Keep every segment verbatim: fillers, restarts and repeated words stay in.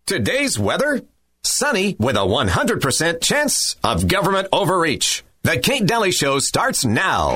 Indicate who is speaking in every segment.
Speaker 1: Today's weather? Sunny with a one hundred percent chance of government overreach. The Kate Daly Show starts now.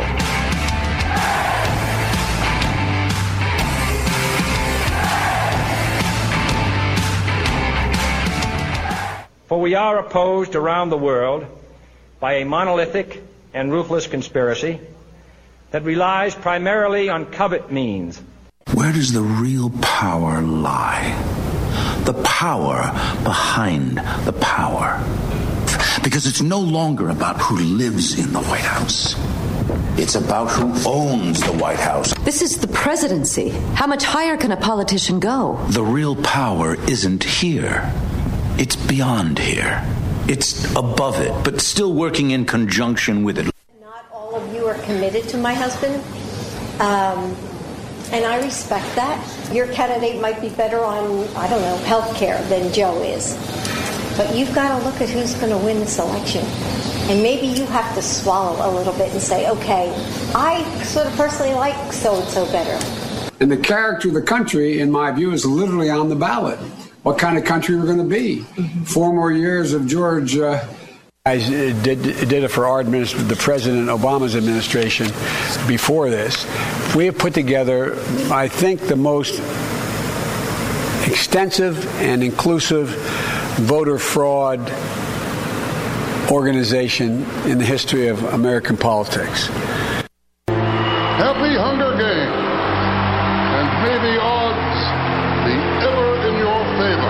Speaker 2: For we are opposed around the world by a monolithic and ruthless conspiracy that relies primarily on covert means.
Speaker 3: Where does the real power lie? The power behind the power. Because it's no longer about who lives in the White House. It's about who owns the White House.
Speaker 4: This is the presidency. How much higher can a politician go?
Speaker 3: The real power isn't here. It's beyond here. It's above it, but still working in conjunction with it.
Speaker 5: Not all of you are committed to my husband, um, and I respect that. Your candidate might be better on, I don't know, health care than Joe is. But you've got to look at who's going to win this election. And maybe you have to swallow a little bit and say, okay, I sort of personally like so-and-so better.
Speaker 6: And the character of the country, in my view, is literally on the ballot. What kind of country we're going to be. Mm-hmm. Four more years of George. Uh,
Speaker 7: I did, did it for our administration, the President Obama's administration before this. We have put together, I think, the most extensive and inclusive voter fraud organization in the history of American politics.
Speaker 8: Happy Hunger Games, and may the odds be ever in your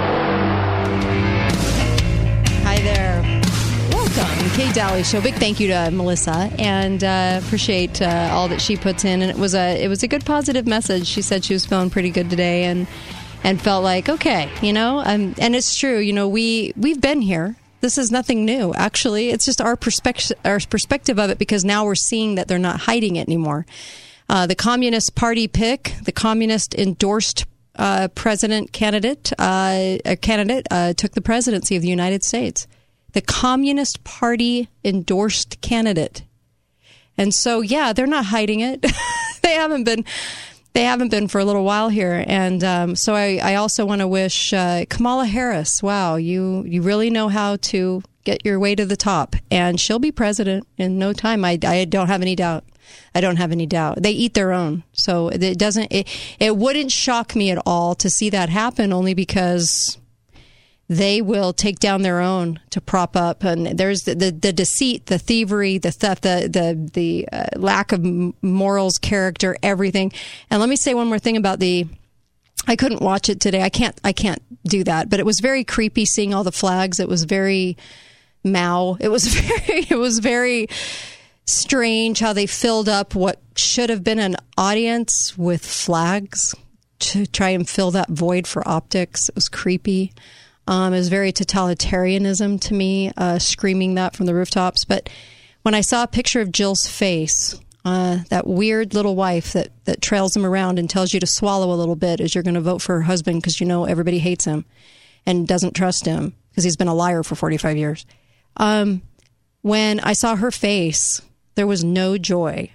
Speaker 8: favor.
Speaker 9: Hi there. Welcome, Kate Daly Show. Big thank you to Melissa, and uh, appreciate uh, all that she puts in. And it was a it was a good positive message. She said she was feeling pretty good today, and and felt like okay, you know. Um, and it's true. You know, we we've been here. This is nothing new. Actually, it's just our perspective our perspective of it, because now we're seeing that they're not hiding it anymore. Uh, the Communist Party pick, the communist endorsed uh, president candidate, uh, a candidate uh, took the presidency of the United States. The Communist Party endorsed candidate. And so, yeah, they're not hiding it. They haven't been, they haven't been for a little while here. And um, so I, I also want to wish uh, Kamala Harris, wow, you, you really know how to get your way to the top. And she'll be president in no time. I, I don't have any doubt. I don't have any doubt. They eat their own. So it doesn't, it, it wouldn't shock me at all to see that happen, only because they will take down their own to prop up. And there's the, the, the deceit, the thievery, the theft, the the, the uh, lack of morals, character, everything. And let me say one more thing about the, I couldn't watch it today. I can't, I can't do that. But it was very creepy seeing all the flags. It was very Mao. It was very, it was very strange how they filled up what should have been an audience with flags to try and fill that void for optics. It was creepy. Um, it was very totalitarianism to me, uh, screaming that from the rooftops. But when I saw a picture of Jill's face, uh, that weird little wife that, that trails him around and tells you to swallow a little bit as you're going to vote for her husband because you know everybody hates him and doesn't trust him because he's been a liar for forty-five years. Um, when I saw her face, there was no joy.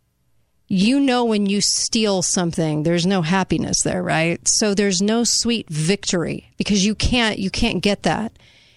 Speaker 9: You know, when you steal something, there's no happiness there, right? So there's no sweet victory because you can't, you can't get that.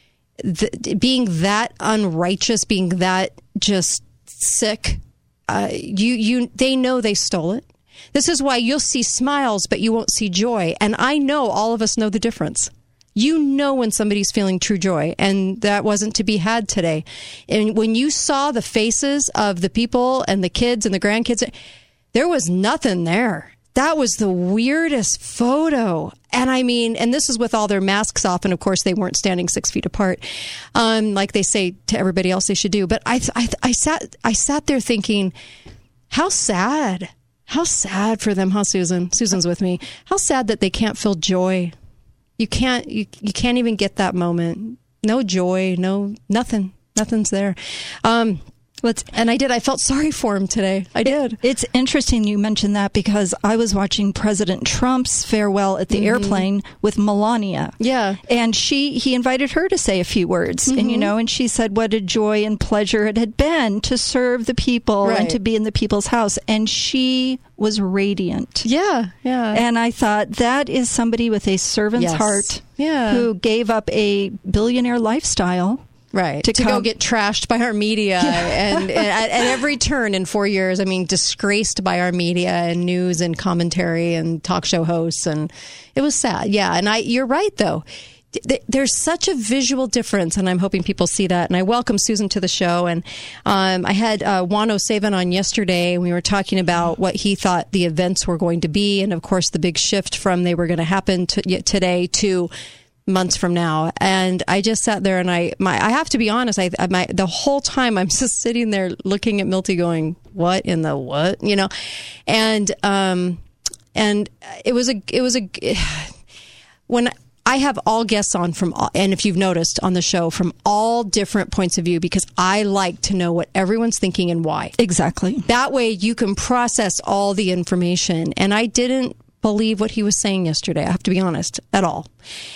Speaker 9: The, being that unrighteous, being that just sick, uh, you, you, they know they stole it. This is why you'll see smiles, but you won't see joy. And I know all of us know the difference. You know when somebody's feeling true joy, and that wasn't to be had today. And when you saw the faces of the people and the kids and the grandkids, there was nothing there. That was the weirdest photo. And I mean, and this is with all their masks off. And of course, they weren't standing six feet apart, um, like they say to everybody else they should do. But I, I, I sat, I sat there thinking, how sad, how sad for them, huh, Susan? Susan's with me. How sad that they can't feel joy. You can't, you, you can't even get that moment. No joy, no, nothing, nothing's there. Um, What's, and I did. I felt sorry for him today. I did.
Speaker 10: It, it's interesting you mentioned that because I was watching President Trump's farewell at the mm-hmm. airplane with Melania.
Speaker 9: Yeah.
Speaker 10: And she he invited her to say a few words. Mm-hmm. And, you know, and she said what a joy and pleasure it had been to serve the people
Speaker 9: right.
Speaker 10: and to be in the people's house. And she was radiant.
Speaker 9: Yeah, yeah.
Speaker 10: And I thought that is somebody with a servant's
Speaker 9: yes.
Speaker 10: heart
Speaker 9: yeah.
Speaker 10: who gave up a billionaire lifestyle.
Speaker 9: Right.
Speaker 10: To,
Speaker 9: to go get trashed by our media
Speaker 10: yeah.
Speaker 9: and, and at, at every turn in four years, I mean, disgraced by our media and news and commentary and talk show hosts. And it was sad. Yeah. And I, you're right, though. There's such a visual difference, and I'm hoping people see that. And I welcome Susan to the show. And um, I had uh, Juan O'Saven on yesterday, and we were talking about what he thought the events were going to be. And, of course, the big shift from they were going to happen to, today to months from now. And I just sat there and I, my, I have to be honest, I, my, the whole time I'm just sitting there looking at Milty going, what in the what, you know? And, um, and it was a, it was a, when I have all guests on from, all, and if you've noticed on the show, from all different points of view, because I like to know what everyone's thinking and why.
Speaker 10: Exactly.
Speaker 9: That way you can process all the information. And I didn't believe what he was saying yesterday. I have to be honest, at all.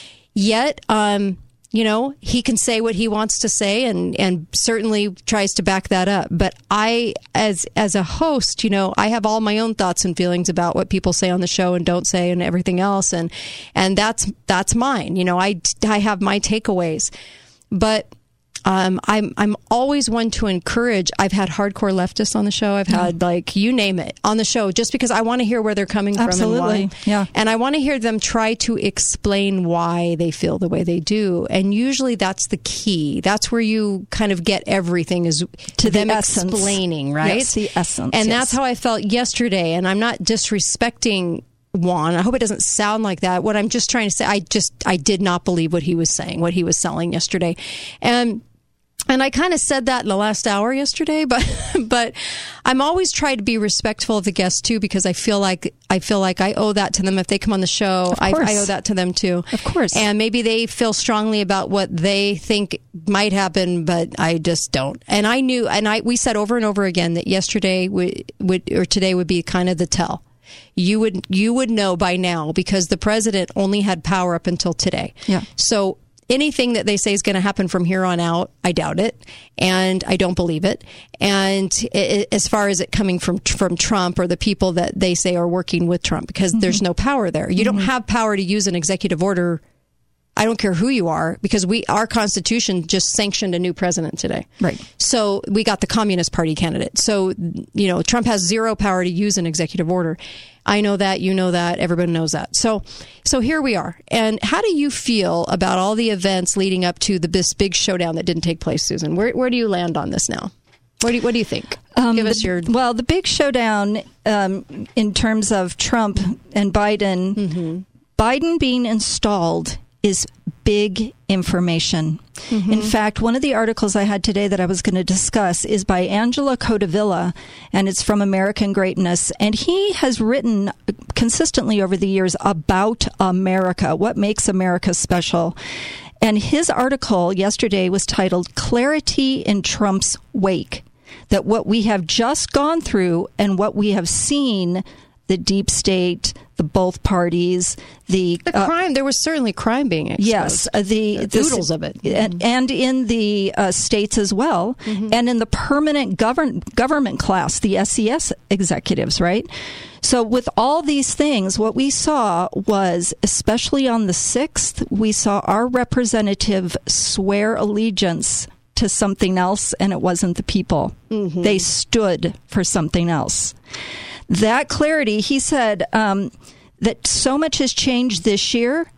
Speaker 9: Yet, um, you know, he can say what he wants to say and, and certainly tries to back that up. But I, as as a host, you know, I have all my own thoughts and feelings about what people say on the show and don't say and everything else. And and that's that's mine. You know, I, I have my takeaways. But um, I'm I'm always one to encourage. I've had hardcore leftists on the show. I've had, like, you name it on the show, just because I want to hear where they're coming
Speaker 10: Absolutely.
Speaker 9: from and why.
Speaker 10: Yeah.
Speaker 9: And I want to hear them try to explain why they feel the way they do. And usually that's the key. That's where you kind of get everything, is to them
Speaker 10: essence.
Speaker 9: Explaining, right?
Speaker 10: Yes, the essence.
Speaker 9: And
Speaker 10: yes.
Speaker 9: that's how I felt yesterday. And I'm not disrespecting Juan. I hope it doesn't sound like that. What I'm just trying to say, I just, I did not believe what he was saying, what he was selling yesterday. And And I kind of said that in the last hour yesterday, but but I'm always trying to be respectful of the guests too, because I feel like I feel like I owe that to them. If they come on the show, I, I owe that to them too.
Speaker 10: Of course.
Speaker 9: And maybe they feel strongly about what they think might happen, but I just don't. And I knew, and I we said over and over again that yesterday would, would or today would be kind of the tell. You would you would know by now, because the president only had power up until today.
Speaker 10: Yeah.
Speaker 9: So anything that they say is going to happen from here on out, I doubt it, and I don't believe it. And it, as far as it coming from from Trump or the people that they say are working with Trump, because mm-hmm. there's no power there. You mm-hmm. don't have power to use an executive order. I don't care who you are, because we our Constitution just sanctioned a new president today.
Speaker 10: Right.
Speaker 9: So we got the Communist Party candidate. So, you know, Trump has zero power to use an executive order. I know that. You know that. Everybody knows that. So so here we are. And how do you feel about all the events leading up to the, this big showdown that didn't take place, Susan? Where where do you land on this now? What do you, what do you think?
Speaker 10: Um,
Speaker 9: Give us
Speaker 10: the,
Speaker 9: your...
Speaker 10: Well, the big showdown um, in terms of Trump and Biden, mm-hmm. Biden being installed is big information. Mm-hmm. In fact, one of the articles I had today that I was going to discuss is by Angela Codevilla, and it's from American Greatness. And he has written consistently over the years about America, what makes America special. And his article yesterday was titled Clarity in Trump's Wake, that what we have just gone through and what we have seen, the deep state, the both parties, the,
Speaker 9: the crime. Uh, there was certainly crime being exposed.
Speaker 10: Yes, uh, the,
Speaker 9: the doodles of it,
Speaker 10: and, and in the uh, states as well, mm-hmm. and in the permanent govern, government class, the S E S executives, right? So with all these things, what we saw was, especially on the sixth, we saw our representative swear allegiance to something else, and it wasn't the people. Mm-hmm. They stood for something else. That clarity, he said, um, that so much has changed this year.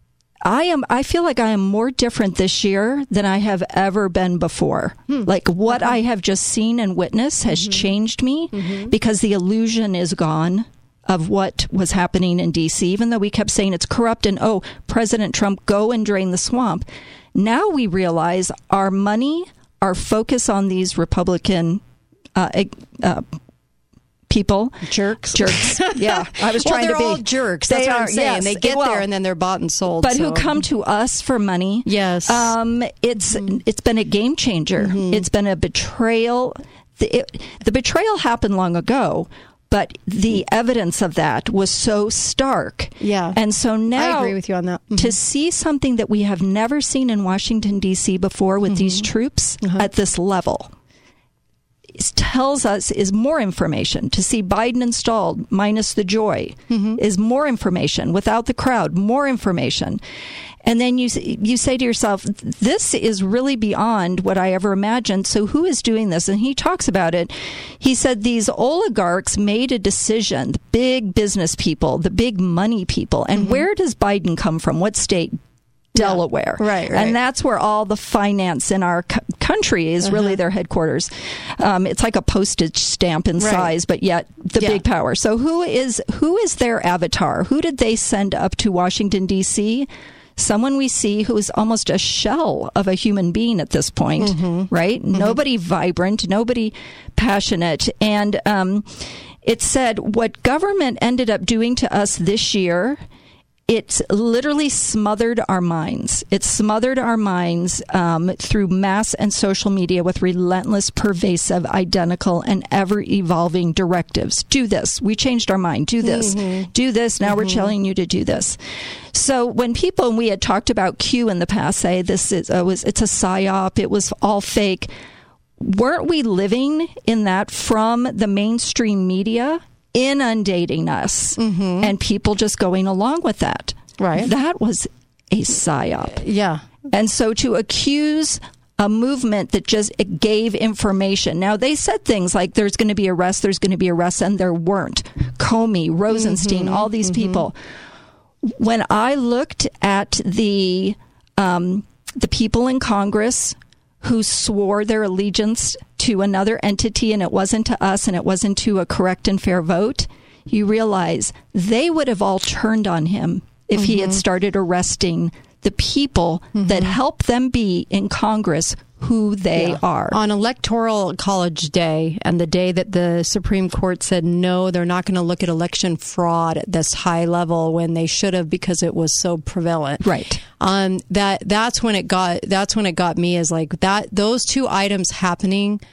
Speaker 10: I am. I feel like I am more different this year than I have ever been before. Hmm. Like what uh-huh. I have just seen and witnessed has mm-hmm. changed me mm-hmm. because the illusion is gone of what was happening in D C, even though we kept saying it's corrupt and, oh, President Trump, go and drain the swamp. Now we realize our money, our focus on these Republican uh, uh people.
Speaker 9: Jerks.
Speaker 10: Jerks. Yeah. I was trying
Speaker 9: well,
Speaker 10: to be.
Speaker 9: They're all jerks. That's
Speaker 10: they
Speaker 9: what
Speaker 10: are,
Speaker 9: I'm saying.
Speaker 10: yes.
Speaker 9: They get
Speaker 10: well,
Speaker 9: there and then they're bought and sold.
Speaker 10: But
Speaker 9: so.
Speaker 10: who come to us for money.
Speaker 9: Yes.
Speaker 10: Um, it's mm-hmm. It's been a game changer. Mm-hmm. It's been a betrayal the, it, the betrayal happened long ago, but the evidence of that was so stark.
Speaker 9: Yeah.
Speaker 10: And so now,
Speaker 9: I agree with you on that. Mm-hmm.
Speaker 10: To see something that we have never seen in Washington, D C before with mm-hmm. these troops uh-huh. at this level tells us is more information. To see Biden installed minus the joy mm-hmm. is more information. Without the crowd, more information. And then you you say to yourself, this is really beyond what I ever imagined. So who is doing this? And he talks about it. He said these oligarchs made a decision, the big business people, the big money people. And mm-hmm. where does Biden come from? What state? Delaware.
Speaker 9: Yeah, right, right.
Speaker 10: And that's where all the finance in our co- country is uh-huh. really their headquarters. Um, it's like a postage stamp in right. size, but yet the yeah. big power. So who is who is their avatar? Who did they send up to Washington, D C? Someone we see who is almost a shell of a human being at this point, mm-hmm. right? Mm-hmm. Nobody vibrant, nobody passionate. And um, it said what government ended up doing to us this year, it's literally smothered our minds. It smothered our minds um, through mass and social media with relentless, pervasive, identical, and ever-evolving directives. Do this. We changed our mind. Do this. Mm-hmm. Do this. Now mm-hmm. we're telling you to do this. So when people, and we had talked about Q in the past, say this is uh, was it's a psyop, it was all fake. Weren't we living in that from the mainstream media? Inundating us mm-hmm. and people just going along with that.
Speaker 9: Right.
Speaker 10: That was a psyop.
Speaker 9: Yeah.
Speaker 10: And so to accuse a movement that just gave information. Now, they said things like there's going to be arrests, there's going to be arrests, and there weren't. Comey, Rosenstein, mm-hmm. all these mm-hmm. people. When I looked at the um, the people in Congress who swore their allegiance to another entity, and it wasn't to us, and it wasn't to a correct and fair vote, you realize they would have all turned on him if mm-hmm. he had started arresting the people mm-hmm. that help them be in Congress who they yeah. are.
Speaker 9: On Electoral College Day, and the day that the Supreme Court said, no, they're not going to look at election fraud at this high level when they should have because it was so prevalent.
Speaker 10: Right.
Speaker 9: Um, that that's when it got that's when it got me is like that those two items happening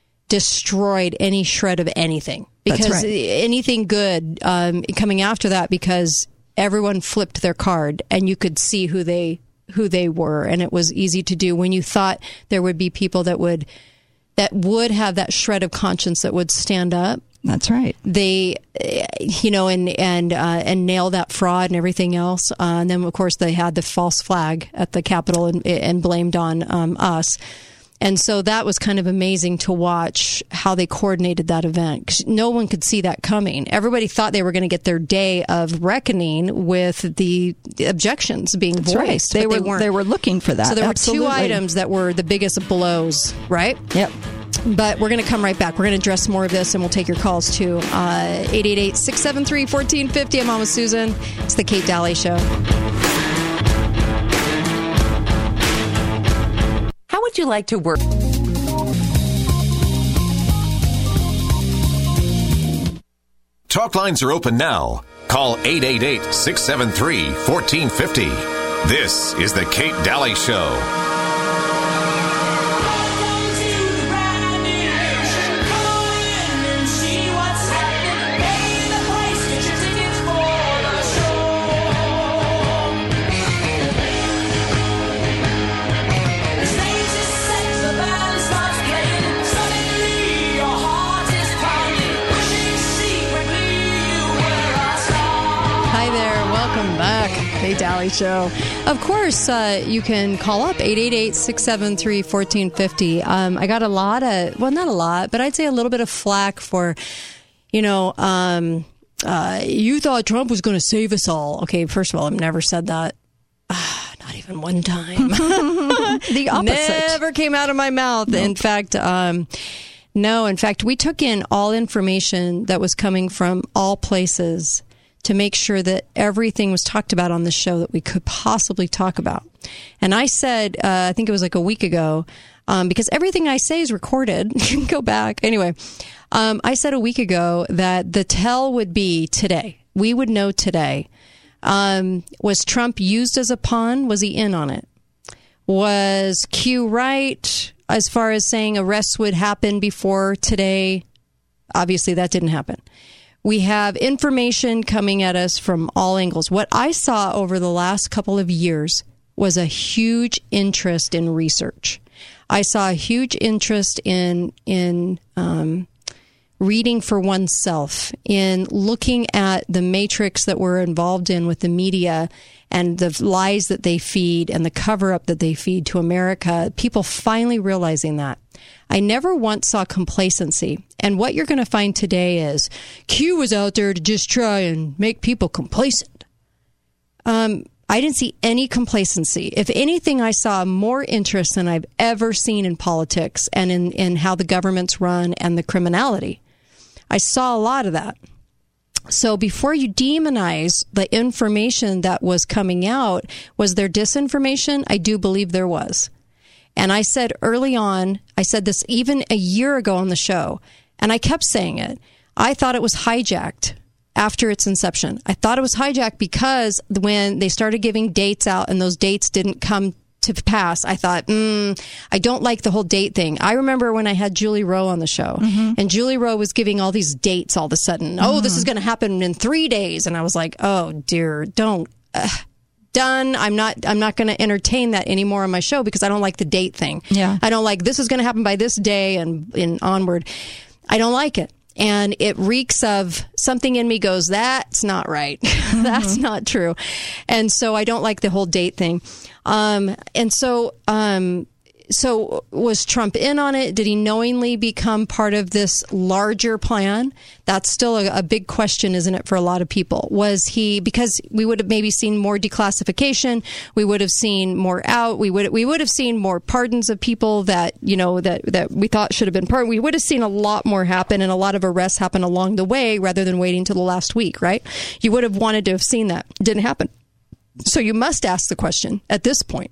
Speaker 9: destroyed any shred of anything. Because
Speaker 10: right.
Speaker 9: anything good um, coming after that, because everyone flipped their card and you could see who they who they were, and it was easy to do when you thought there would be people that would that would have that shred of conscience that would stand up.
Speaker 10: That's right.
Speaker 9: They, you know, and and uh, and nail that fraud and everything else. Uh, and then, of course, they had the false flag at the Capitol and, and blamed on um, us. And so that was kind of amazing to watch how they coordinated that event, 'cause no one could see that coming. Everybody thought they were going to get their day of reckoning with the objections being
Speaker 10: That's
Speaker 9: voiced.
Speaker 10: Right. They
Speaker 9: but
Speaker 10: were
Speaker 9: they weren't.
Speaker 10: They were looking for that.
Speaker 9: So there
Speaker 10: Absolutely.
Speaker 9: were two items that were the biggest blows, right?
Speaker 10: Yep.
Speaker 9: But we're going to come right back. We're going to address more of this, and we'll take your calls too. Uh, eight eight eight, six seven three, one four five zero. I'm Mama Susan. It's the Kate Daly Show.
Speaker 11: How would you like to work?
Speaker 1: Talk lines are open now. Call eight eight eight, six seven three, one four five zero. This is the Kate Daly Show.
Speaker 9: Kate Daly Show. Of course, uh, you can call up eight eight eight, six seven three, one four five zero. Um, I got a lot of, well, not a lot, but I'd say a little bit of flack for, you know, um, uh, you thought Trump was going to save us all. Okay, first of all, I've never said that. Uh, not even one time.
Speaker 10: The opposite.
Speaker 9: Never came out of my mouth. Nope. In fact, um, no, in fact, we took in all information that was coming from all places to make sure that everything was talked about on the show that we could possibly talk about. And I said, uh, I think it was like a week ago, um, because everything I say is recorded. You can go back. Anyway, um, I said a week ago that the tell would be today. We would know today. Um, was Trump used as a pawn? Was he in on it? Was Q right? as far as saying arrests would happen before today. Obviously, that didn't happen. We have information coming at us from all angles. What I saw over the last couple of years was a huge interest in research. I saw a huge interest in in um, reading for oneself, in looking at the matrix that we're involved in with the media and the lies that they feed and the cover-up that they feed to America. People finally realizing that. I never once saw complacency. And what you're going to find today is Q was out there to just try and make people complacent. Um, I didn't see any complacency. If anything, I saw more interest than I've ever seen in politics and in, in how the government's run and the criminality. I saw a lot of that. So before you demonize the information that was coming out, was there disinformation? I do believe there was. And I said early on, I said this even a year ago on the show, and I kept saying it. I thought it was hijacked after its inception. I thought it was hijacked because when they started giving dates out and those dates didn't come to pass, I thought, mm, I don't like the whole date thing. I remember when I had Julie Rowe on the show, mm-hmm. and Julie Rowe was giving all these dates all of a sudden. Mm-hmm. Oh, this is going to happen in three days. And I was like, oh, dear, don't. Uh, done. I'm not, I'm not going to entertain that anymore on my show because I don't like the date thing. Yeah. I don't like this is going to happen by this day and, and onward. I don't like it. And it reeks of something in me goes, that's not right. Mm-hmm. That's not true. And so I don't like the whole date thing. Um, and so, um, so was Trump in on it? Did he knowingly become part of this larger plan? That's still a, a big question, isn't it, for a lot of people? Was he, because we would have maybe seen more declassification, we would have seen more out, we would we would have seen more pardons of people that, you know, that, that we thought should have been pardoned. We would have seen a lot more happen and a lot of arrests happen along the way rather than waiting till the last week, right? You would have wanted to have seen that. It didn't happen. So you must ask the question at this point.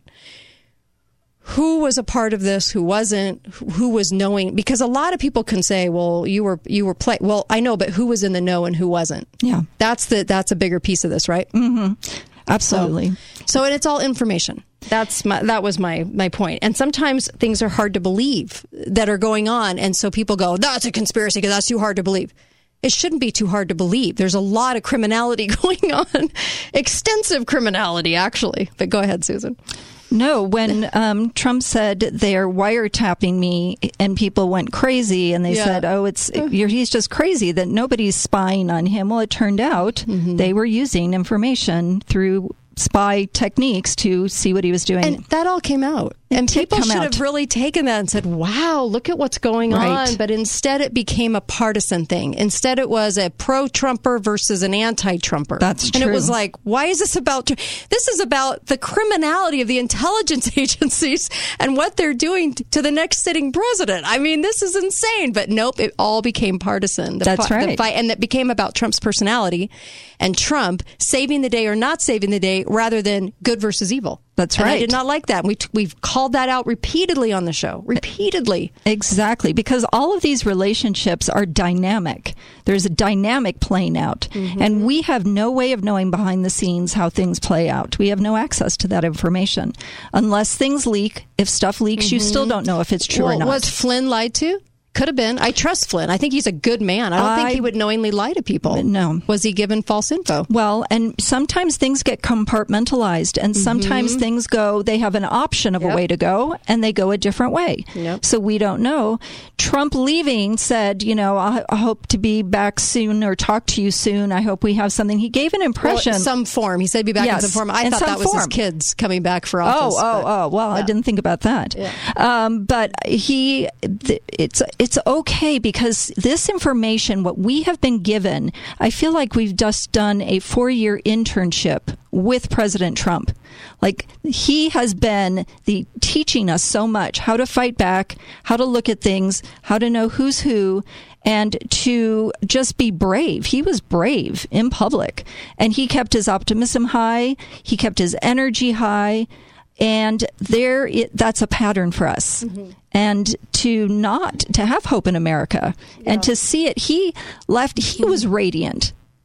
Speaker 9: Who was a part of this? Who wasn't? Who was knowing? Because a lot of people can say, "Well, you were you were play." Well, I know, but who was in the know and who wasn't? Yeah, that's the that's a bigger piece of this, right? Mm-hmm. Absolutely. So, so and it's all information. That's my that was my my point. And sometimes things are hard to believe that are going on, and so people go, "That's a conspiracy because that's too hard to believe." It shouldn't be too hard to believe. There's a lot of criminality going on, extensive criminality, actually. But go ahead, Susan.
Speaker 10: No, when um, Trump said they're wiretapping me and people went crazy and they yeah. said, oh, it's you're, he's just crazy, that nobody's spying on him. Well, it turned out mm-hmm. they were using information through spy techniques to see what he was doing.
Speaker 9: And that all came out. It and people should out. have really taken that and said, wow, look at what's going right. on. But instead it became a partisan thing. Instead it was a pro-Trumper versus an anti-Trumper.
Speaker 10: That's
Speaker 9: and
Speaker 10: true.
Speaker 9: And it was like, why is this about... This is about the criminality of the intelligence agencies and what they're doing to the next sitting president. I mean, this is insane. But nope, it all became partisan. The
Speaker 10: That's
Speaker 9: fi-
Speaker 10: right.
Speaker 9: The fight, and it became about Trump's personality and Trump saving the day or not saving the day rather than good versus evil.
Speaker 10: That's
Speaker 9: and
Speaker 10: right.
Speaker 9: I did not like that. We t- we've called that out repeatedly on the show. Repeatedly.
Speaker 10: Exactly. Because all of these relationships are dynamic. There's a dynamic playing out. Mm-hmm. And we have no way of knowing behind the scenes how things play out. We have no access to that information. Unless things leak. If stuff leaks, mm-hmm. you still don't know if it's true
Speaker 9: well,
Speaker 10: or not.
Speaker 9: Was Flynn lied to? Could have been. I trust Flynn. I think he's a good man. I don't I, think he would knowingly lie to people.
Speaker 10: No.
Speaker 9: Was he given false info?
Speaker 10: Well, and sometimes things get compartmentalized, and mm-hmm. sometimes things go, they have an option of yep. a way to go, and they go a different way.
Speaker 9: Yep.
Speaker 10: So we don't know. Trump leaving said, you know, I, I hope to be back soon or talk to you soon. I hope we have something. He gave an impression.
Speaker 9: Well, some form. He said be back yes, in some form. I thought that was
Speaker 10: form.
Speaker 9: his kids coming back for office.
Speaker 10: Oh, oh, oh. Well, yeah. I didn't think about that.
Speaker 9: Yeah.
Speaker 10: Um, but he, it's, it's okay. Because this information, what we have been given, I feel like we've just done a four-year internship with President Trump. Like, he has been the teaching us so much how to fight back, how to look at things, how to know who's who, and to just be brave. He was brave in public. And he kept his optimism high. He kept his energy high. And there, it, that's a pattern for us. Mm-hmm. And to not, to have hope in America yeah. and to see it, he left, he was radiant.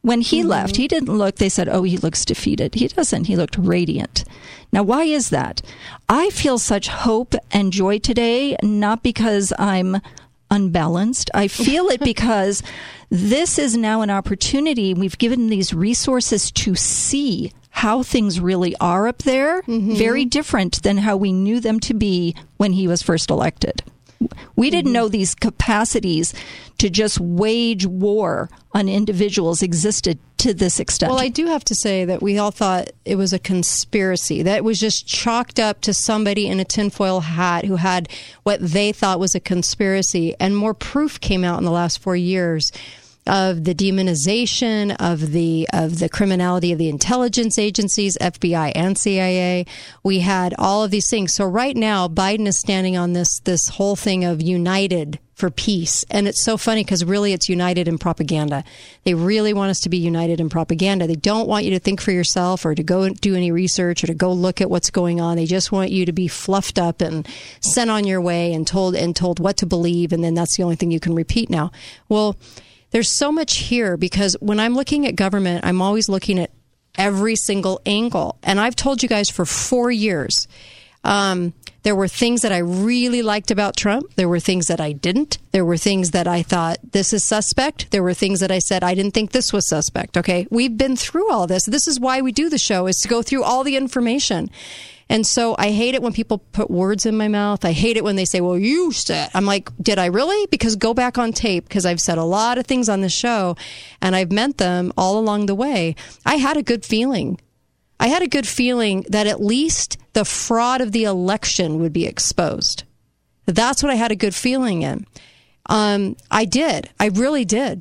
Speaker 10: When he
Speaker 9: Mm-hmm.
Speaker 10: left, he didn't look, they said, oh, he looks defeated. He doesn't. He looked radiant. Now, why is that? I feel such hope and joy today, not because I'm unbalanced. I feel it because this is now an opportunity. We've given these resources to see how things really are up there, mm-hmm. very different than how we knew them to be when he was first elected. We didn't know these capacities to just wage war on individuals existed to this extent.
Speaker 9: Well, I do have to say that we all thought it was a conspiracy, that it was just chalked up to somebody in a tinfoil hat who had what they thought was a conspiracy. And more proof came out in the last four years of the demonization of the of the criminality of the intelligence agencies, F B I and C I A. We had all of these things. So right now, Biden is standing on this this whole thing of united for peace. And it's so funny because really it's united in propaganda. They really want us to be united in propaganda. They don't want you to think for yourself or to go do any research or to go look at what's going on. They just want you to be fluffed up and sent on your way and told and told what to believe. And then that's the only thing you can repeat now. Well, there's so much here because when I'm looking at government, I'm always looking at every single angle. And I've told you guys for four years, um, there were things that I really liked about Trump. There were things that I didn't. There were things that I thought, this is suspect. There were things that I said, I didn't think this was suspect. Okay, we've been through all this. This is why we do the show, is to go through all the information. And so I hate it when people put words in my mouth. I hate it when they say, well, you said. I'm like, did I really? Because go back on tape, because I've said a lot of things on the show, and I've meant them all along the way. I had a good feeling. I had a good feeling that at least the fraud of the election would be exposed. That's what I had a good feeling in. Um, I did. I really did.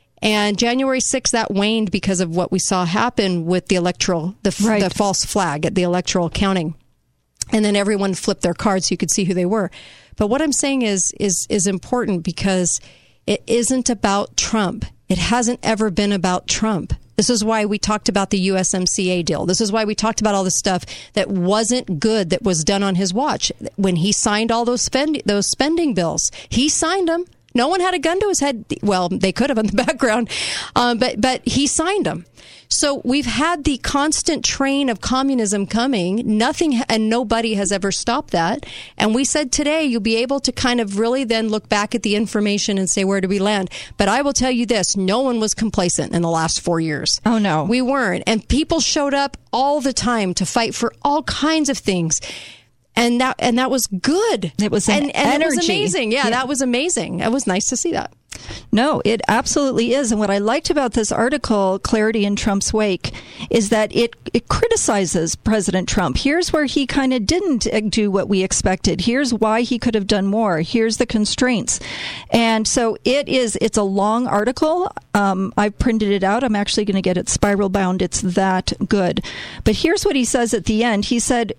Speaker 9: And January sixth, that waned because of what we saw happen with the electoral, the,
Speaker 10: right.
Speaker 9: the false flag at the electoral counting. And then everyone flipped their cards so you could see who they were. But what I'm saying is, is, is important because it isn't about Trump. It hasn't ever been about Trump. This is why we talked about the U S M C A deal. This is why we talked about all the stuff that wasn't good that was done on his watch. When he signed all those spend, those spending bills, he signed them. No one had a gun to his head. Well, they could have in the background, um, but but he signed them. So we've had the constant train of communism coming. Nothing and nobody has ever stopped that. And we said today you'll be able to kind of really then look back at the information and say, where do we land? But I will tell you this, no one was complacent in the last four years.
Speaker 10: Oh, no.
Speaker 9: We weren't. And people showed up all the time to fight for all kinds of things. And that and that was good.
Speaker 10: It was an
Speaker 9: and, and
Speaker 10: energy.
Speaker 9: It was amazing. Yeah, yeah, that was amazing. It was nice to see that.
Speaker 10: No, it absolutely is. And what I liked about this article, Clarity in Trump's Wake, is that it, it criticizes President Trump. Here's where he kind of didn't do what we expected. Here's why he could have done more. Here's the constraints. And so it is, it's a long article. Um, I printed it out. I'm actually going to get it spiral bound. It's that good. But here's what he says at the end. He said,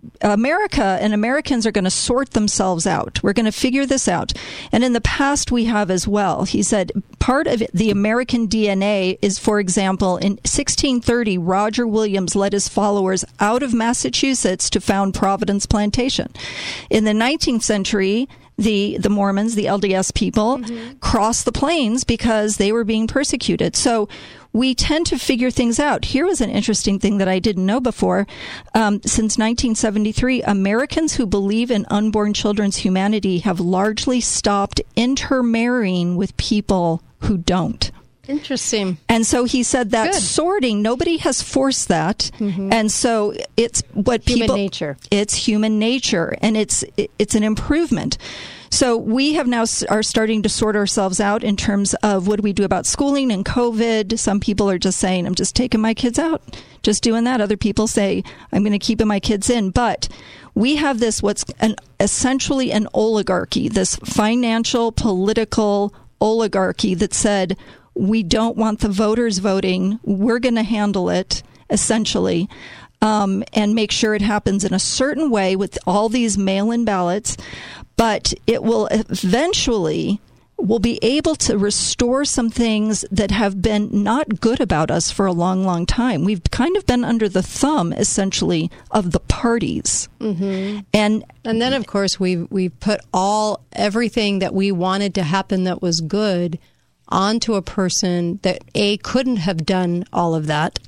Speaker 10: America and Americans are going to sort themselves out. We're going to figure this out. And in the past, we have as well. He said part of the American D N A is, for example, in sixteen thirty, Roger Williams led his followers out of Massachusetts to found Providence Plantation. In the nineteenth century, the the Mormons, the L D S people, mm-hmm. crossed the plains because they were being persecuted. So we tend to figure things out. Here was an interesting thing that I didn't know before. Um, since nineteen seventy-three, Americans who believe in unborn children's humanity have largely stopped intermarrying with people who don't.
Speaker 9: Interesting.
Speaker 10: And so he said that
Speaker 9: Good.
Speaker 10: sorting, nobody has forced that. Mm-hmm. And so it's what
Speaker 9: human
Speaker 10: people...
Speaker 9: Human nature.
Speaker 10: It's human nature, and it's it's an improvement. So we have now are starting to sort ourselves out in terms of what do we do about schooling and COVID. Some people are just saying, I'm just taking my kids out, just doing that. Other people say, I'm going to keep my kids in. But we have this, what's an, essentially an oligarchy, this financial, political oligarchy that said, we don't want the voters voting. We're going to handle it, essentially, um, and make sure it happens in a certain way with all these mail-in ballots. But it will eventually, we'll be able to restore some things that have been not good about us for a long, long time. We've kind of been under the thumb, essentially, of the parties.
Speaker 9: Mm-hmm.
Speaker 10: And
Speaker 9: and then, of course, we we put all, everything that we wanted to happen that was good onto a person that A, couldn't have done all of that,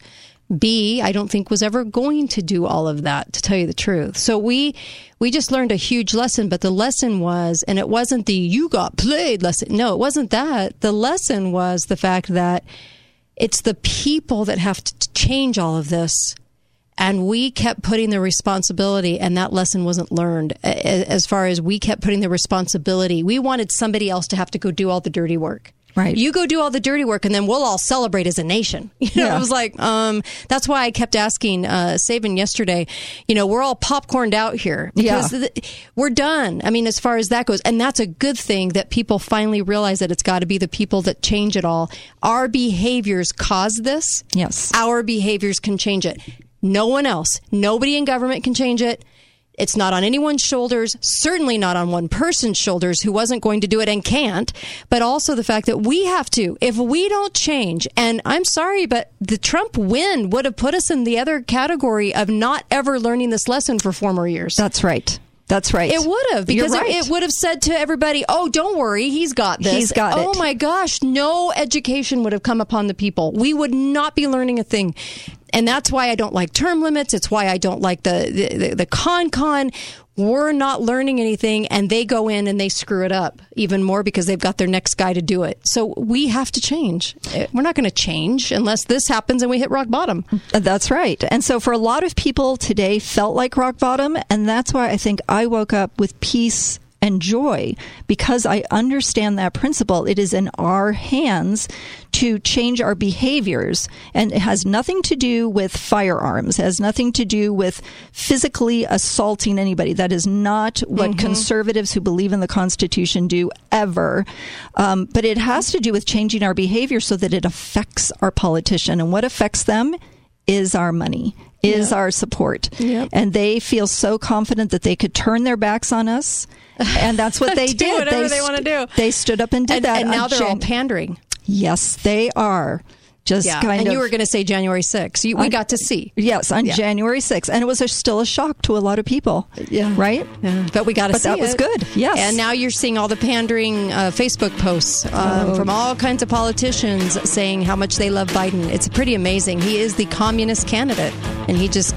Speaker 9: B, I don't think was ever going to do all of that, to tell you the truth. So we we just learned a huge lesson, but the lesson was, and it wasn't the you got played lesson. No, it wasn't that. The lesson was the fact that it's the people that have to change all of this. And we kept putting the responsibility, and that lesson wasn't learned. As far as we kept putting the responsibility, we wanted somebody else to have to go do all the dirty work.
Speaker 10: Right.
Speaker 9: You go do all the dirty work, and then we'll all celebrate as a nation. You know,
Speaker 10: yeah.
Speaker 9: It was like, um, that's why I kept asking uh, Sabin yesterday, you know, we're all popcorned out here because
Speaker 10: yeah.
Speaker 9: the, we're done. I mean, as far as that goes. And that's a good thing that people finally realize that it's got to be the people that change it all. Our behaviors cause this.
Speaker 10: Yes.
Speaker 9: Our behaviors can change it. No one else. Nobody in government can change it. It's not on anyone's shoulders, certainly not on one person's shoulders who wasn't going to do it and can't, but also the fact that we have to. If we don't change, and I'm sorry, but the Trump win would have put us in the other category of not ever learning this lesson for four more years.
Speaker 10: That's right. That's right.
Speaker 9: It would have, because
Speaker 10: right.
Speaker 9: it, it would have said to everybody, oh, don't worry, he's got this.
Speaker 10: He's got
Speaker 9: oh,
Speaker 10: it.
Speaker 9: Oh, my gosh, no education would have come upon the people. We would not be learning a thing. And that's why I don't like term limits. It's why I don't like the, the, the, the con-con. We're not learning anything, and they go in and they screw it up even more because they've got their next guy to do it. So we have to change. We're not going to change unless this happens and we hit rock bottom.
Speaker 10: That's right. And so for a lot of people today felt like rock bottom, and that's why I think I woke up with peace and joy, because I understand that principle. It is in our hands to change our behaviors, and it has nothing to do with firearms. It has nothing to do with physically assaulting anybody. That is not what mm-hmm. conservatives who believe in the Constitution do ever. Um, but it has to do with changing our behavior so that it affects our politician. And what affects them is our money, is
Speaker 9: yep.
Speaker 10: our support.
Speaker 9: Yep.
Speaker 10: And they feel so confident that they could turn their backs on us. And that's what they
Speaker 9: do
Speaker 10: did.
Speaker 9: Whatever
Speaker 10: they,
Speaker 9: they want to do.
Speaker 10: They stood up and did
Speaker 9: and,
Speaker 10: that.
Speaker 9: And now they're
Speaker 10: Jan-
Speaker 9: all pandering.
Speaker 10: Yes, they are. Just
Speaker 9: yeah.
Speaker 10: kind
Speaker 9: and
Speaker 10: of.
Speaker 9: You were going to say January sixth. You, we
Speaker 10: on,
Speaker 9: got to see.
Speaker 10: Yes, on
Speaker 9: yeah.
Speaker 10: January sixth. And it was a, still a shock to a lot of people.
Speaker 9: Yeah.
Speaker 10: Right?
Speaker 9: Yeah. But we got to
Speaker 10: but
Speaker 9: see
Speaker 10: that
Speaker 9: it.
Speaker 10: was good. Yes.
Speaker 9: And now you're seeing all the pandering uh, Facebook posts um,
Speaker 10: oh.
Speaker 9: from all kinds of politicians saying how much they love Biden. It's pretty amazing. He is the communist candidate, and he just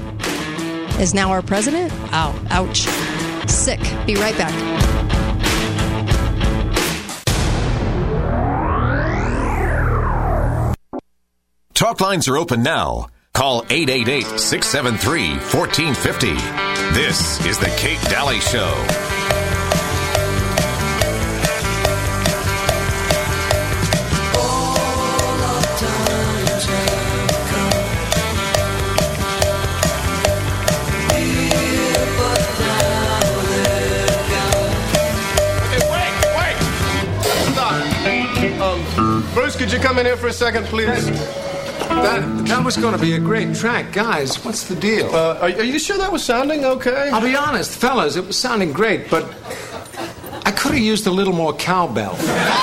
Speaker 9: is now our president. Ow. Ouch. Sick. Be right back.
Speaker 1: Talk lines are open now. Call eight eight eight, six seven three, one four five zero. This is the Kate Daly Show.
Speaker 12: Bruce, could you come in here for a second, please? That, that was going to be a great track. Guys, what's the deal?
Speaker 13: Uh, are, are you sure that was sounding okay?
Speaker 12: I'll be honest, fellas, it was sounding great, but I could have used a little more cowbell.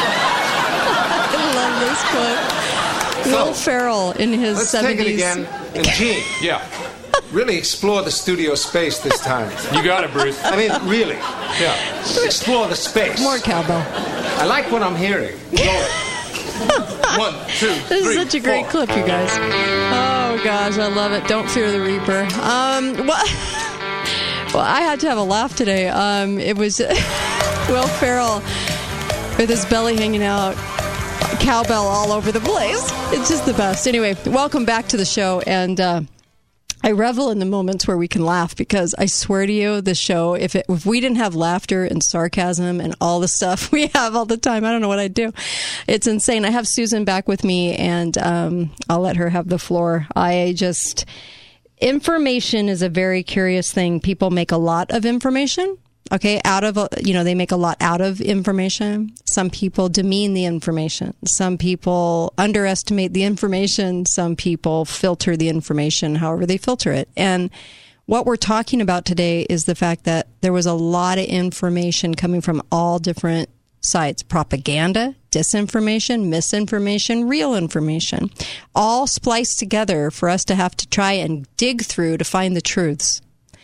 Speaker 9: I love this quote. Will Ferrell in his
Speaker 12: Let's
Speaker 9: seventies.
Speaker 12: Let's take it again. And Gene.
Speaker 13: Yeah.
Speaker 12: Really explore the studio space this time.
Speaker 13: You got it, Bruce.
Speaker 12: I mean, really.
Speaker 13: Yeah.
Speaker 12: Explore the space.
Speaker 9: More cowbell.
Speaker 12: I like what I'm hearing. Go. One, two,
Speaker 9: This
Speaker 12: three,
Speaker 9: is such a great
Speaker 12: four.
Speaker 9: clip, you guys. Oh, gosh, I love it. Don't fear the Reaper. Um, well, well, I had to have a laugh today. Um, it was Will Ferrell with his belly hanging out, cowbell all over the place. It's just the best. Anyway, welcome back to the show, and uh, I revel in the moments where we can laugh, because I swear to you, the show, if it, if we didn't have laughter and sarcasm and all the stuff we have all the time, I don't know what I'd do. It's insane. I have Susan back with me, and um, I'll let her have the floor. I just, information is a very curious thing. People make a lot of information. Okay, out of, you know, they make a lot out of information. Some people demean the information. Some people underestimate the information. Some people filter the information however they filter it. And what we're talking about today is the fact that there was a lot of information coming from all different sides. Propaganda, disinformation, misinformation, real information, all spliced together for us to have to try and dig through to find the truths.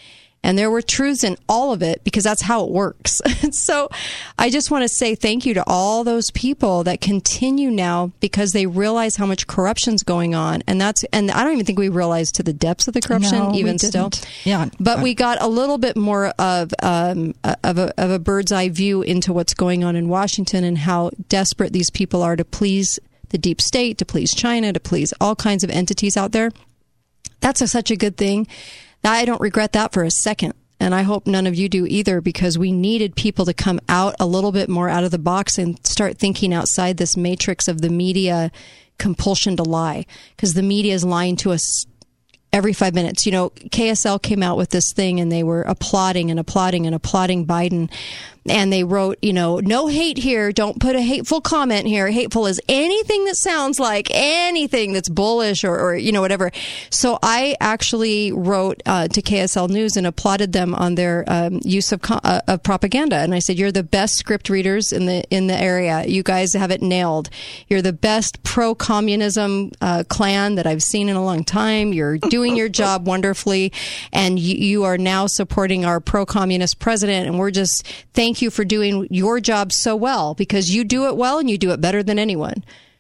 Speaker 9: And there were truths in all of it because that's how it works. So I just want to say thank you to all those people that continue now because they realize how much corruption's going on. And that's, and I don't even think we realize to the depths of the corruption,
Speaker 10: No,
Speaker 9: even
Speaker 10: we
Speaker 9: still.
Speaker 10: didn't. Yeah.
Speaker 9: But we got a little bit more of, um, of, a, of a bird's eye view into what's going on in Washington and how desperate these people are to please the deep state, to please China, to please all kinds of entities out there. That's a, such a good thing. I don't regret that for a second. And I hope none of you do either, because we needed people to come out a little bit more out of the box and start thinking outside this matrix of the media compulsion to lie, because the media is lying to us every five minutes. You know, K S L came out with this thing and they were applauding and applauding and applauding Biden. And they wrote, you know, no hate here. Don't put a hateful comment here. Hateful is anything that sounds like anything that's bullish or, or you know, whatever. So I actually wrote uh, to K S L News and applauded them on their um, use of, co- uh, of propaganda. And I said, you're the best script readers in the in the area. You guys have it nailed. You're the best pro-communism uh, clan that I've seen in a long time. You're doing your job wonderfully. And you, you are now supporting our pro-communist president. And we're just thank you for doing your job so well, because you do it well and you do it better than anyone.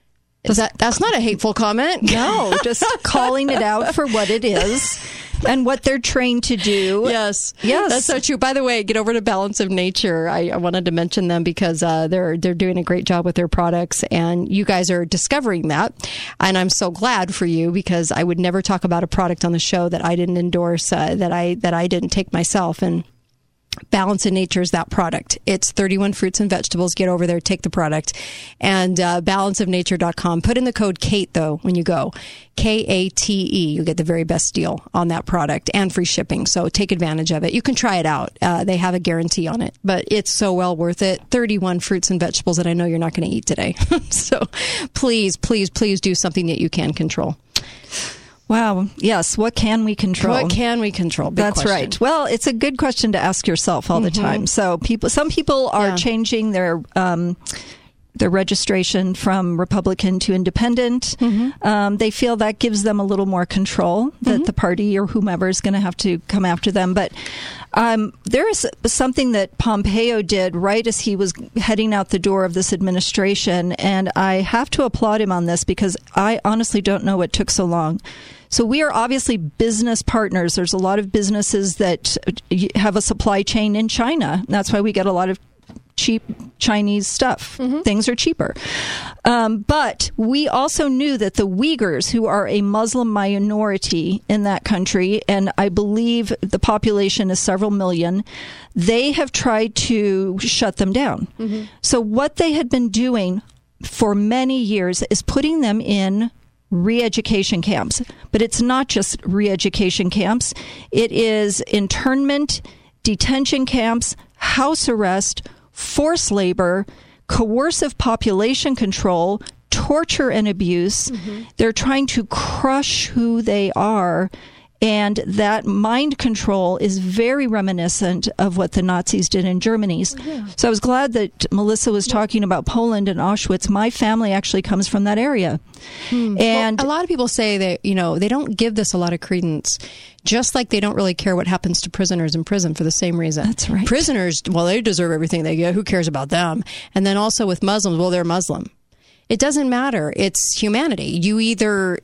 Speaker 9: Is that that's not a hateful comment?
Speaker 10: No, just calling it out for what it is and what they're trained to do.
Speaker 9: Yes,
Speaker 10: yes,
Speaker 9: that's so true. By the way, get over to Balance of Nature. I, I wanted to mention them because uh, they're they're doing a great job with their products, and you guys are discovering that, and I'm so glad for you, because I would never talk about a product on the show that I didn't endorse, uh, that I that I didn't take myself. And Balance of Nature is that product. It's thirty-one fruits and vegetables. Get over there, take the product. And uh, balance of nature dot com. Put in the code KATE, though, when you go. K A T E. You'll get the very best deal on that product and free shipping. So take advantage of it. You can try it out. Uh, they have a guarantee on it, but it's so well worth it. thirty-one fruits and vegetables that I know you're not going to eat today. So please, please, please do something that you can control.
Speaker 10: Wow. Yes. What can we control?
Speaker 9: What can we control? Big
Speaker 10: That's
Speaker 9: question.
Speaker 10: right. Well, it's a good question to ask yourself all the
Speaker 9: Mm-hmm.
Speaker 10: time. So people, some people are
Speaker 9: Yeah.
Speaker 10: changing their, um, their registration from Republican to Independent.
Speaker 9: Mm-hmm.
Speaker 10: Um, they feel that gives them a little more control, that
Speaker 9: Mm-hmm.
Speaker 10: the party or whomever is going to have to come after them. But um, there is something that Pompeo did right as he was heading out the door of this administration, and I have to applaud him on this because I honestly don't know what took so long. So we are obviously business partners. There's a lot of businesses that have a supply chain in China. That's why we get a lot of cheap Chinese stuff. Mm-hmm. Things are cheaper. Um, but we also knew that the Uyghurs, who are a Muslim minority in that country, and I believe the population is several million, they have tried to shut them down. Mm-hmm. So what they had been doing for many years is putting them in re-education camps. But it's not just re-education camps. It is internment, detention camps, house arrest, forced labor, coercive population control, torture and abuse. Mm-hmm. They're trying to crush who they are. And that mind control is very reminiscent of what the Nazis did in Germany. Yeah. So I was glad that Melissa was talking about Poland and Auschwitz. My family actually comes from that area.
Speaker 9: Hmm. And well, a lot of people say that, you know, they don't give this a lot of credence, just like they don't really care what happens to prisoners in prison for the same reason.
Speaker 10: That's right.
Speaker 9: Prisoners, well, they deserve everything they get. Who cares about them? And then also with Muslims, well, they're Muslim. It doesn't matter. It's humanity. You either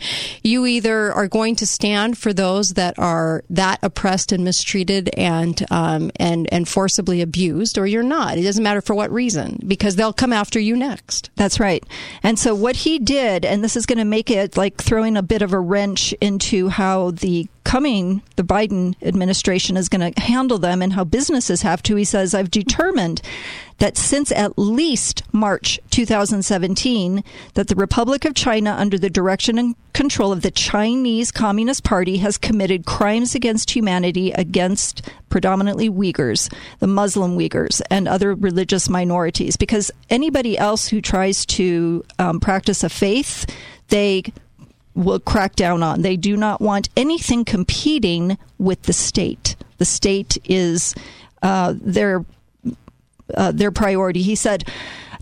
Speaker 9: you either are going to stand for those that are that oppressed and mistreated and um, and and forcibly abused, or you're not. It doesn't matter for what reason, because they'll come after you next.
Speaker 10: That's right. And so what he did, and this is going to make it like throwing a bit of a wrench into how the coming, the Biden administration is going to handle them and how businesses have to. He says, I've determined that since at least March two thousand seventeen, that the Republic of China, under the direction and control of the Chinese Communist Party, has committed crimes against humanity against predominantly Uyghurs, the Muslim Uyghurs, and other religious minorities. Because anybody else who tries to um, practice a faith, they will crack down on. They do not want anything competing with the state. The state is uh, their uh, their priority. He said,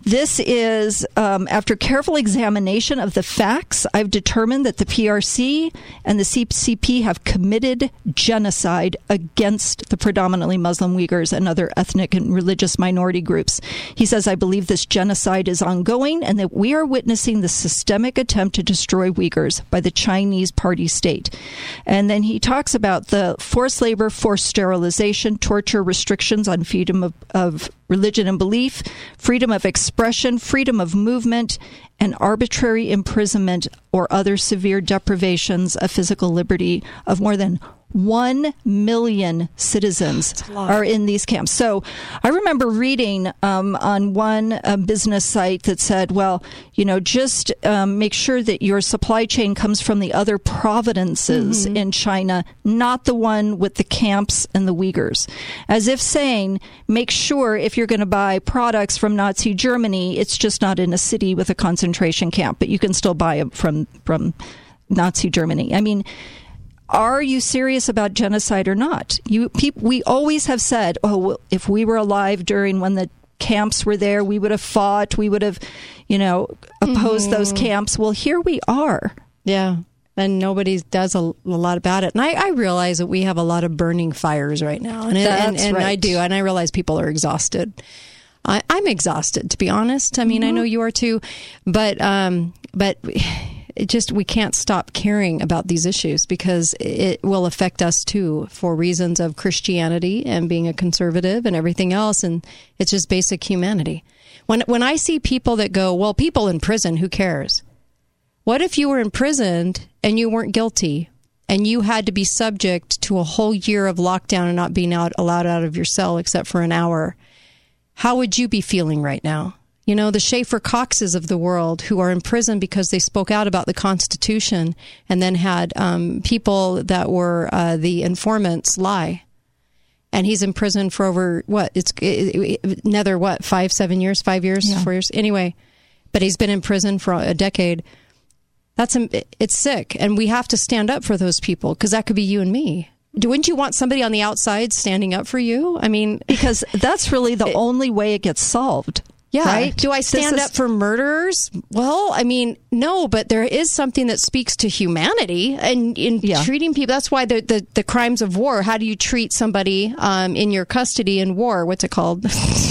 Speaker 10: This is, um, after careful examination of the facts, I've determined that the P R C and the C C P have committed genocide against the predominantly Muslim Uyghurs and other ethnic and religious minority groups. He says, I believe this genocide is ongoing and that we are witnessing the systemic attempt to destroy Uyghurs by the Chinese Party state. And then he talks about the forced labor, forced sterilization, torture, restrictions on freedom of, of religion and belief, freedom of expression, freedom of movement, and arbitrary imprisonment or other severe deprivations of physical liberty of more than one million citizens are in these camps. So I remember reading um, on one uh, business site that said, well, you know, just um, make sure that your supply chain comes from the other provinces mm-hmm. in China, not the one with the camps and the Uyghurs. As if saying, make sure if you're going to buy products from Nazi Germany, it's just not in a city with a concentration camp, but you can still buy it from, from Nazi Germany. I mean, are you serious about genocide or not? You, pe- we always have said, oh, well, if we were alive during when the camps were there, we would have fought, we would have, you know, opposed mm-hmm. those camps. Well, here we are.
Speaker 9: Yeah. And nobody does a, a lot about it. And I, I realize that we have a lot of burning fires right now. And,
Speaker 10: That's
Speaker 9: and, and
Speaker 10: right.
Speaker 9: I do. And I realize people are exhausted. I, I'm exhausted, to be honest. I mean, mm-hmm. I know you are too. But, um, but... It just, we can't stop caring about these issues because it will affect us too for reasons of Christianity and being a conservative and everything else. And it's just basic humanity. When when I see people that go, well, people in prison, who cares? What if you were imprisoned and you weren't guilty and you had to be subject to a whole year of lockdown and not being out, allowed out of your cell except for an hour? How would you be feeling right now? You know, the Schaefer Coxes of the world who are in prison because they spoke out about the Constitution and then had um, people that were uh, the informants lie. And he's in prison for over, what, it's it, it, another, what, five, seven years, five years, yeah. four years? Anyway, but he's been in prison for a decade. That's, it's sick. And we have to stand up for those people because that could be you and me. Wouldn't you want somebody on the outside standing up for you? I mean,
Speaker 10: because that's really the it, only way it gets solved.
Speaker 9: Yeah.
Speaker 10: Right?
Speaker 9: Do I stand is... up for murderers? Well, I mean, no, but there is something that speaks to humanity and in yeah. treating people. That's why the, the, the crimes of war, how do you treat somebody um, in your custody in war? What's it called?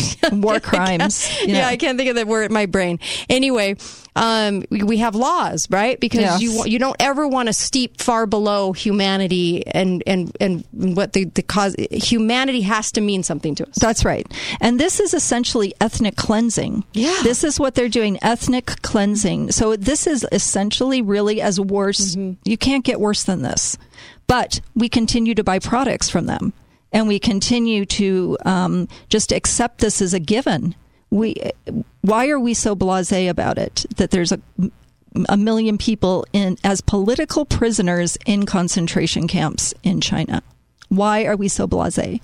Speaker 10: War crimes.
Speaker 9: I yeah. yeah, I can't think of the word in my brain. Anyway, um, we, we have laws, right? Because yes. you you don't ever want to steep far below humanity and, and, and what the, the cause. Humanity has to mean something to us.
Speaker 10: That's right. And this is essentially ethnic cleansing.
Speaker 9: Yeah.
Speaker 10: This is what they're doing, ethnic cleansing. So this is essentially really as worse. Mm-hmm. You can't get worse than this. But we continue to buy products from them. And we continue to um, just accept this as a given. We, why are we so blasé about it? That there's a, a million people in as political prisoners in concentration camps in China. Why are we so blasé?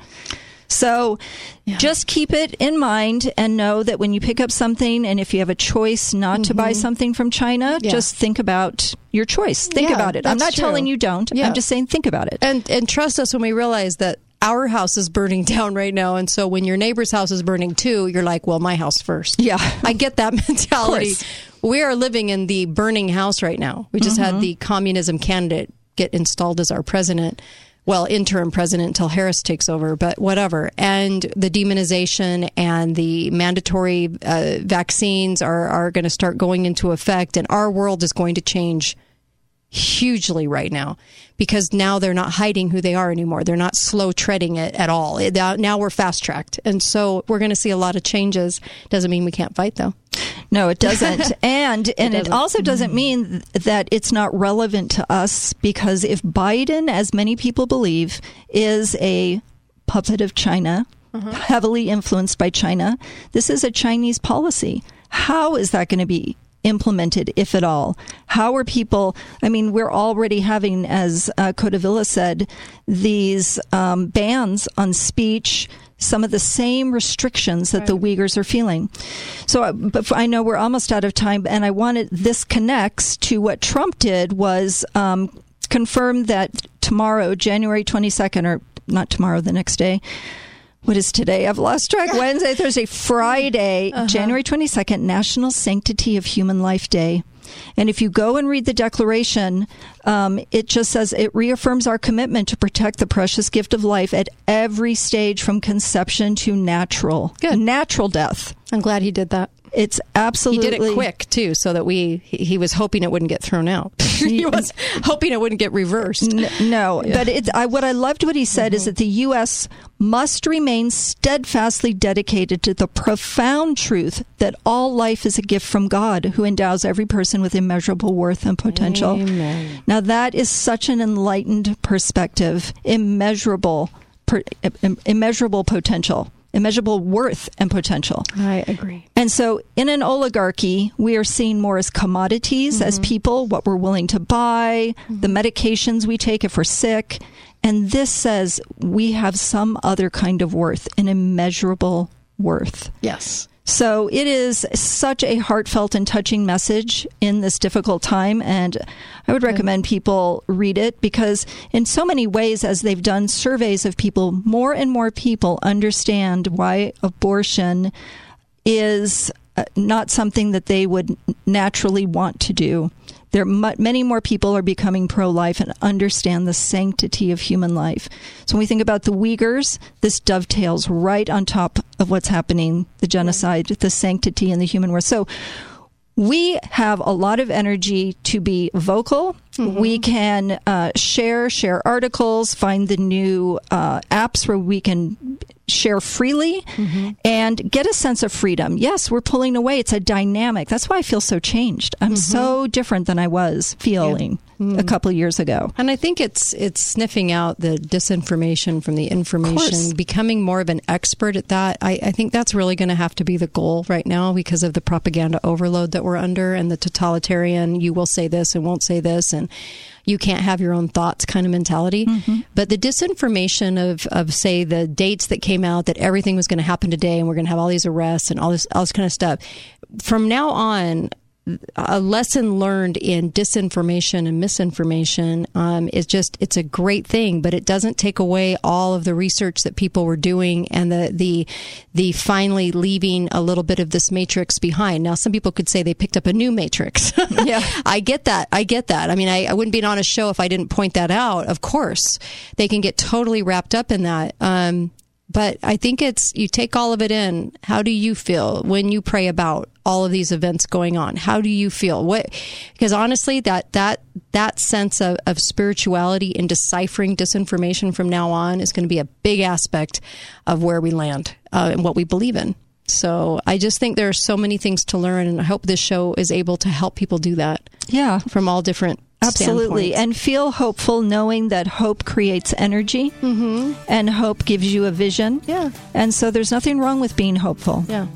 Speaker 10: So yeah. just keep it in mind and know that when you pick up something, and if you have a choice not mm-hmm. to buy something from China, yeah. just think about your choice. Think
Speaker 9: yeah,
Speaker 10: about it. I'm not
Speaker 9: true.
Speaker 10: telling you don't.
Speaker 9: Yeah.
Speaker 10: I'm just saying think about it.
Speaker 9: And and trust us when we realize that our house is burning down right now. And so when your neighbor's house is burning too, you're like, well, my house first.
Speaker 10: Yeah.
Speaker 9: I get that mentality. We are living in the burning house right now. We just mm-hmm. had the communism candidate get installed as our president. Well, interim president until Harris takes over, but whatever. And the demonization and the mandatory uh, vaccines are, are going to start going into effect. And our world is going to change hugely right now because now they're not hiding who they are anymore. They're not slow treading it at all. It, now we're fast tracked. And so we're going to see a lot of changes. Doesn't mean we can't fight, though.
Speaker 10: No, it doesn't. And and
Speaker 9: it,
Speaker 10: it also doesn't mean that it's not relevant to us, because if Biden, as many people believe, is a puppet of China, uh-huh. heavily influenced by China, this is a Chinese policy. How is that going to be implemented, if at all? How are people, I mean, we're already having, as uh, Codavilla said, these um, bans on speech, some of the same restrictions that right. the Uyghurs are feeling. So but I know we're almost out of time, and I wanted, this connects to what Trump did, was um, confirm that tomorrow, January twenty-second, or not tomorrow, the next day, What is today? I've lost track. Wednesday, Thursday, Friday, uh-huh. January twenty-second, National Sanctity of Human Life Day. And if you go and read the Declaration, um, it just says it reaffirms our commitment to protect the precious gift of life at every stage from conception to natural,
Speaker 9: Good.
Speaker 10: natural death.
Speaker 9: I'm glad he did that.
Speaker 10: It's absolutely...
Speaker 9: He did it quick, too, so that we... He, he was hoping it wouldn't get thrown out. He was hoping it wouldn't get reversed.
Speaker 10: N- no, yeah. but it, I, what I loved what he said mm-hmm. is that the U S must remain steadfastly dedicated to the profound truth that all life is a gift from God, who endows every person with immeasurable worth and potential.
Speaker 9: Amen.
Speaker 10: Now, that is such an enlightened perspective. Immeasurable, per, immeasurable potential. Immeasurable worth and potential.
Speaker 9: I agree.
Speaker 10: And so in an oligarchy, we are seen more as commodities, mm-hmm. as people, what we're willing to buy, mm-hmm. the medications we take if we're sick. And this says we have some other kind of worth, an immeasurable worth.
Speaker 9: Yes.
Speaker 10: So it is such a heartfelt and touching message in this difficult time, and I would recommend people read it because in so many ways, as they've done surveys of people, more and more people understand why abortion is not something that they would naturally want to do. There, many more people are becoming pro-life and understand the sanctity of human life. So when we think about the Uyghurs, this dovetails right on top of what's happening, the genocide, the sanctity, and the human worth. So we have a lot of energy to be vocal. Mm-hmm. We can uh, share, share articles, find the new uh, apps where we can share freely mm-hmm. and get a sense of freedom. Yes, we're pulling away. It's a dynamic. That's why I feel so changed. I'm mm-hmm. so different than I was feeling yeah. mm-hmm. a couple of years ago.
Speaker 9: And I think it's it's sniffing out the disinformation from the information, becoming more of an expert at that. I, I think that's really going to have to be the goal right now because of the propaganda overload that we're under and the totalitarian, you will say this and won't say this, and you can't have your own thoughts kind of mentality. Mm-hmm. But the disinformation of, of, say, the dates that came out that everything was going to happen today and we're going to have all these arrests and all this, all this kind of stuff. From now on, a lesson learned in disinformation and misinformation um, is just, it's a great thing, but it doesn't take away all of the research that people were doing and the, the, the finally leaving a little bit of this matrix behind. Now, some people could say they picked up a new matrix. Yeah. I get that. I get that. I mean, I, I wouldn't be on a show if I didn't point that out. Of course, they can get totally wrapped up in that. Um, But I think it's, you take all of it in. How do you feel when you pray about all of these events going on? How do you feel? What? Because honestly, that that that sense of, of spirituality in deciphering disinformation from now on is going to be a big aspect of where we land uh, and what we believe in. So I just think there are so many things to learn, and I hope this show is able to help people do that.
Speaker 10: Yeah,
Speaker 9: from all different.
Speaker 10: Absolutely. And feel hopeful knowing that hope creates energy mm-hmm. and hope gives you a vision.
Speaker 9: Yeah.
Speaker 10: And so there's nothing wrong with being hopeful.
Speaker 9: Yeah.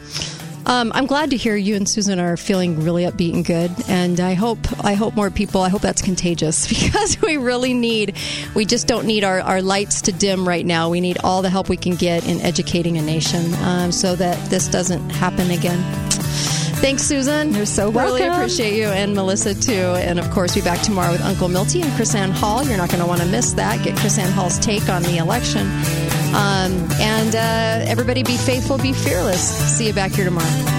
Speaker 9: Um, I'm glad to hear you and Susan are feeling really upbeat and good. And I hope I hope more people, I hope that's contagious because we really need, we just don't need our, our lights to dim right now. We need all the help we can get in educating a nation um, so that this doesn't happen again. Thanks, Susan.
Speaker 10: You're so welcome.
Speaker 9: Really appreciate you, and Melissa, too. And, of course, be back tomorrow with Uncle Milty and KrisAnne Hall. You're not going to want to miss that. Get KrisAnne Hall's take on the election. Um, and uh, everybody be faithful, be fearless. See you back here tomorrow.